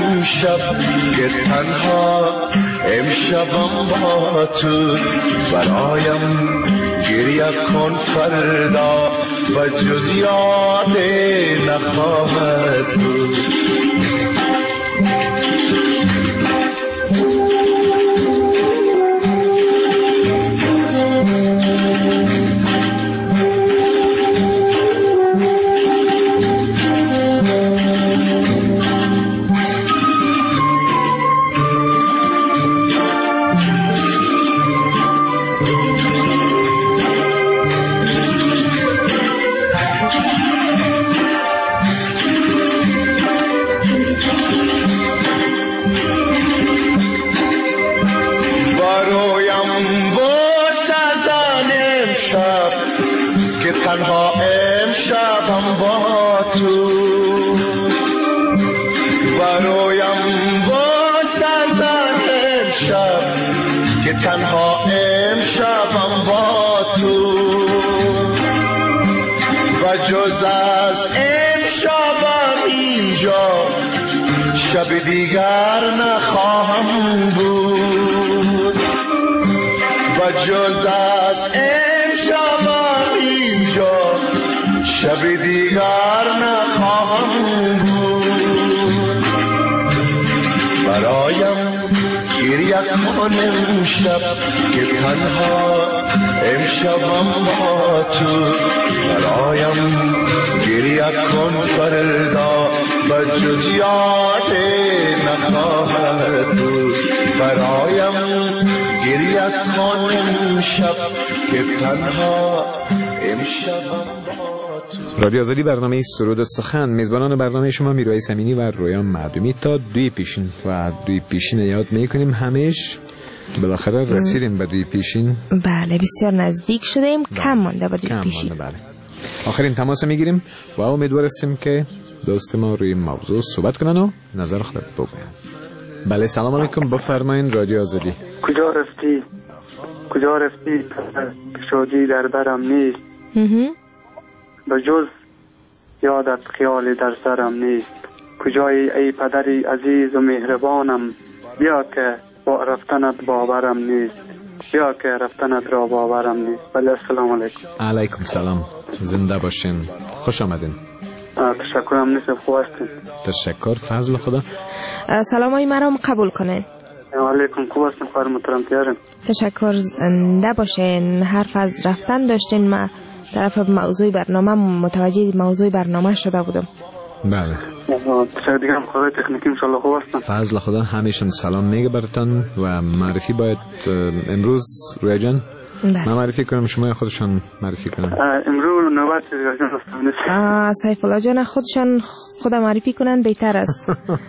امشب که تنها امشبم با تو برایم گریه کن فردا و جز یاد نخواهد بود تنها امشبم با تو برایم با سزن امشب که تنها امشبم با تو و جز از امشبم اینجا شب دیگر نخواهم بود و جز از امشبم اینجا شب دیگر نخواهم بود برایم گریه کن امشب که تنها امشبم با تو برایم گریه کن فردا و جز یاد نخواهد بود برایم گریه کن امشب که تنها امشبم با تو. رادیو آزادی برنامه سرود و سخن، میزبانان برنامه شما میرویس امینی و رویان معدومی. تا دوی پیشین و دوی پیشین یاد میکنیم همیش بالاخره رسیدیم به دوی پیشین. بله بسیار نزدیک شدیم، کم مانده به دوی پیشین. بله. آخرین تماس میگیریم و امیدوار هستیم که دوست ما روی موضوع صحبت کنن و نظر خود بگوین. بله سلام علیکم، بفرمایید رادیو آزادی. کجا رفتی؟ کجا رفتی؟ شادی در برم نیست. به جز یادت خیالی در سرم نیست. کجایی ای پدری عزیز و مهربانم؟ بیا که با رفتنت باورم نیست. بیا که رفتنت را باورم نیست. بله السلام علیکم. علیکم سلام، زنده باشین، خوش آمدین. تشکرم، نیست خوب هستین. تشکر، فضل خدا. سلام های مرام قبول کنین. علیکم، خوب هستین خواهر محترم تیارم. تشکر، زنده باشین. حرف از رفتن داشتین، ما طرف موضوع برنامه متوجه موضوع برنامه شده بودم. بله دیگه هم خدای تکنیکی انشالله خوب هستن. فضل خدا همیشون سلام میگه براتون و معرفی باید امروز رویا جان من معرفی کنم شما خودشان معرفی کنم. امروز نوبت رویا جان هستم. سیف الله جان خودشان خود معرفی کنن بهتر است.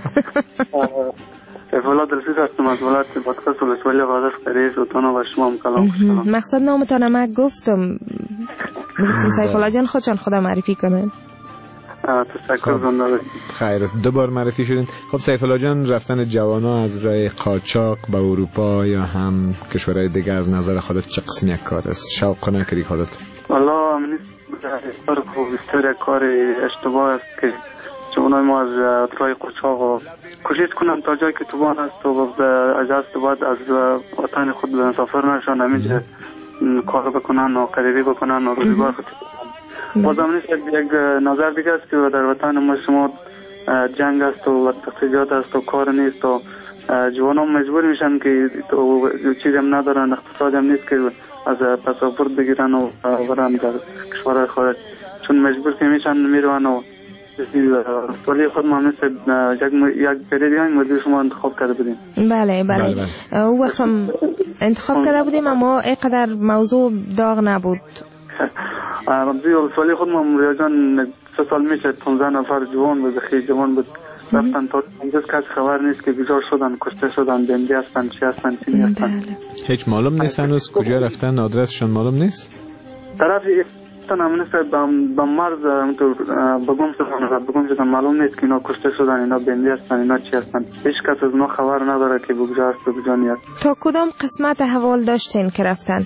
سیف الله دلسوز هستم از ولایت پادکست ولسوالی آذر رئیس اتانا و شما کلام خوشم. مقصد نامتان ما گفتم سیف الله جان خودشان خود معرفی کنن. تشکر زنده خیر، دو بار معرفی شدین. خب سیف الله جان، رفتن جوانا از راه قاچاق به اروپا یا هم کشورهای دیگه از نظر خودت چه قسم یک کار است؟ شوق نکردی خودت؟ والله من بسیار خوب، بسیار کار اشتباه است که چون ما از راه قاچاق و کوشش کنم تا جایی که توان است و اجازه باید از وطن خود مسافر نشن، همینجا کار بکنن و قریبی بکنن و روزگار خود بازم نیست. یک نظر دیگه است که در وطن ما شما جنگ است و تقصیجات است و کار نیست و جوانان مجبور میشن که چیز هم ندارن، اقتصاد هم نیست که از پاسپورت بگیرن و برن در کشورهای خارج، چون مجبور که میشن میرون و ولی خود ما مثل یک پریدی هم مدیر شما انتخاب کرده بودیم. بله بله, بله. او وقت هم انتخاب کرده بودیم اما اینقدر موضوع داغ نبود. رمزی ولی خود ما رویا جان سه سال میشه پانزده نفر جوان بود، خیلی جوان بود، رفتن تا اینجاز کس خبر نیست که بیزار شدن، کشته شدن، بندی هستن، چی هستن، چی نیستن. هیچ معلوم نیست هنوز کجا رفتن، آدرسشون معلوم نیست؟ طرف ایستان هم نیست به مرز بگم شدن بگم شدن معلوم نیست که اینا کشته شدن، اینا بندی هستن، اینا چی هستن، هیچ کس از اینا خبر نداره که بگجا هست و بگجا نیست. تا کدام قسمت حوال داشتین که رفتن؟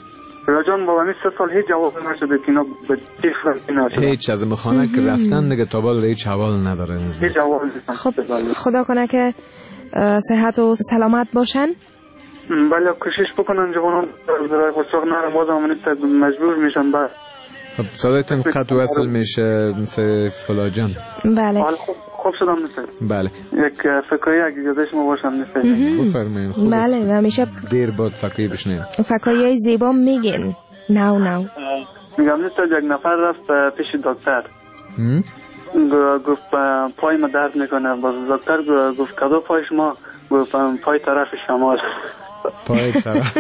راجان با همین سه سال هیچ جواب نشده که اینا به چی فرقی نشده. هیچ از مخانه که رفتن دیگه تا بالا هیچ حوال نداره. هیچ جواب نیستن. خب خدا کنه که صحت و سلامت باشن. بله کوشش بکنن جوانان برای قصاق نرم باز هم مجبور میشن. بعد خب صدایتون قطع وصل میشه مثل فلاجان. بله خوب شدم مثل. بله یک فکایی اگه یادش ما باشم مثل. بفرمایید. بله و همیشه دیر بعد فکایی بشنیم. فکایی زیبا میگین. نو نو میگم نیست یک نفر رفت پیش دکتر گفت پای ما درد میکنه. باز دکتر گفت کدو پای شما؟ گفت پای طرف شما. پای طرف.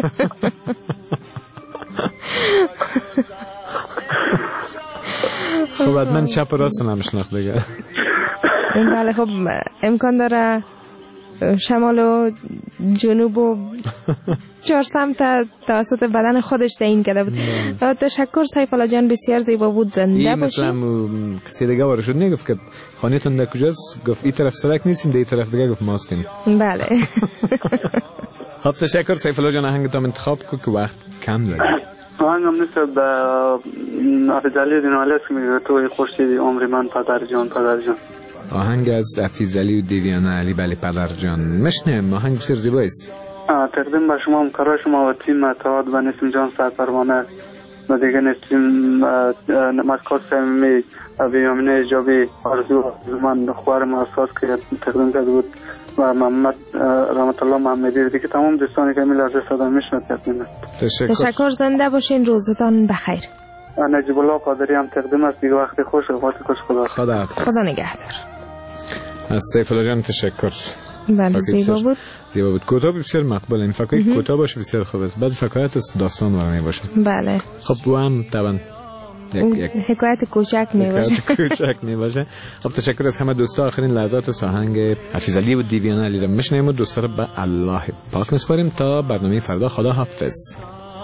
خب من چپ و راست نمیشناخت دیگه. بله خب امکان داره شمال و جنوب و چهار سمت توسط بدن خودش تعیین کرده بود. تشکر سیف الله جان، بسیار زیبا بود. زنده باشید. مثلا کسی دیگه وارد شد نگفت که خانه‌تون در کجاست؟ گفت این طرف سرک نیستیم، در این طرف دیگه گفت ماستیم. بله. خب تشکر سیف الله جان، آهنگتون انتخاب کو که وقت کم داریم. آهنگم نیست به افضلی دینالی است که میگه توی خورشید عمر من پدر جان پدر جان. آهنگ از افیزعلی و دیویانه علی بلی پدر جان. مشنیم آهنگ بسیار زیبایی است. تقدیم به شما همکارای شما و تیم اتحاد و نسیم جان سرپروانه و دیگه نسیم مشکات صمیمی و بیامینه ایجابی آرزو من خوارم اساس که تقدیم کرده بود و محمد رحمت الله محمدی دیگه تمام دوستانی که می لحظه صدا میشنه تقدیم. تشکر. تشکر. زنده باشین. روزتان بخیر. نجیب الله قادری هم تقدیم است. دیگه وقت خوش وقت خوش خدا خدا خدا نگهدار. از سیف الله جان تشکر. بله زیبا بود. زیبا بود. کوتاه بسیار مقبول. این فکری کوتاه باشه بسیار خوب است. بعد فکایت است داستان برمی باشه. بله. خب او هم طبعا یک یک حکایت کوچک می باشه. کوچک می باشه. خب تشکر از همه دوستا. آخرین لحظات ساهنگ حفیظعلی و دیویانه علی را میشنیم و دوستا را به الله پاک میسپاریم تا برنامه فردا. خدا حافظ.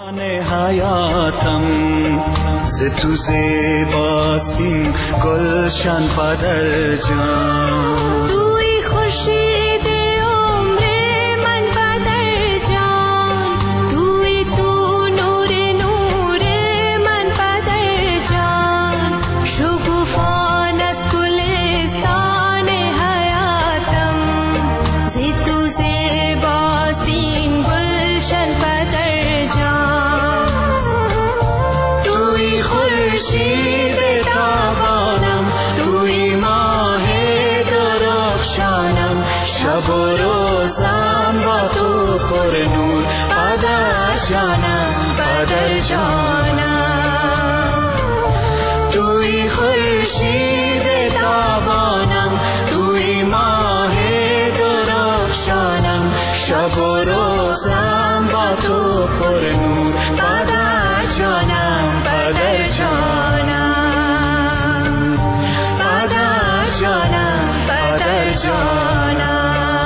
حیاتم ز تو زیباست این گلشن پدر جان. توی خورشید عمر من پدر جان. توی تو نور نور من پدر جان. شگوفان از گلستان حیاتم ز تو زیباست این گلشن پدر جان. خورشید تابانم توی ماه درخشانم. شب و روزم با تو پر نور پدر جانم پدر جانم. توی خورشید تابانم توی ماه درخشانم. شب و روزم با تو پر نور پدر جانم پدر جانم پدر جانم پدر جانم.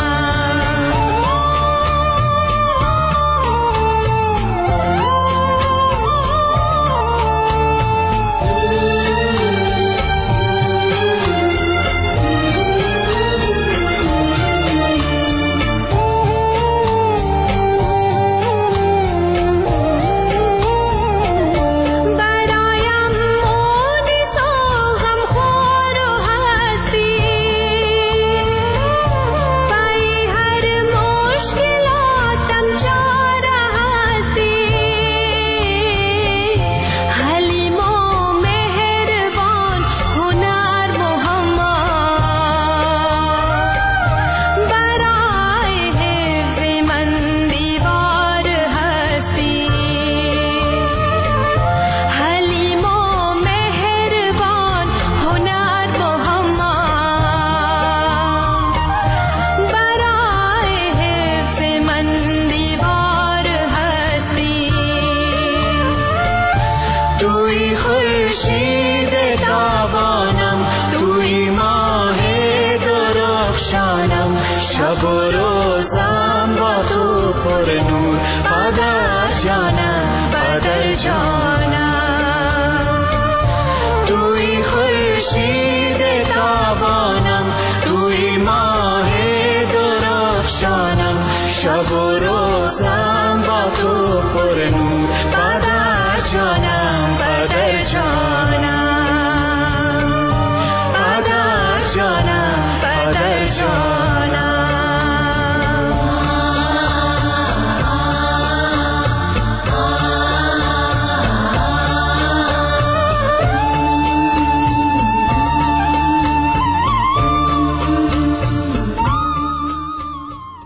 شب و روزم با تو پر نور پدر جانم پدر جانم. توی خورشید تابانم توی ماه درخشانم. شب و روزم با تو پر نور پدر جانم بدر جانم